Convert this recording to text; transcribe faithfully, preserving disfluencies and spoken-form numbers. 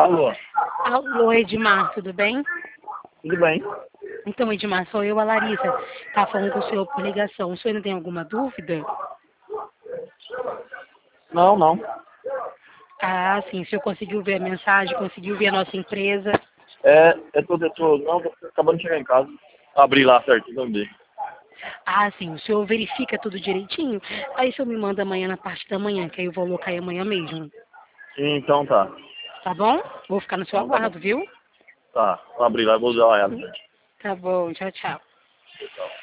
Alô? Alô, Edmar, tudo bem? Tudo bem? Então, Edmar, sou eu, a Larissa. Tá falando com o senhor por ligação. O senhor ainda tem alguma dúvida? Não, não. Ah, sim. O senhor conseguiu ver a mensagem, conseguiu ver a nossa empresa? É, eu tô, eu tô, não, tô acabando de chegar em casa. Abri lá certinho também. Ah, sim. O senhor verifica tudo direitinho? Aí o senhor me manda amanhã na parte da manhã, que aí eu vou colocar aí amanhã mesmo. Então tá. Tá bom? Vou ficar no seu Então tá bom. aguardo, viu? Tá, vou abrir lá e vou usar ela. Tá bom. Tchau, tchau. Tchau.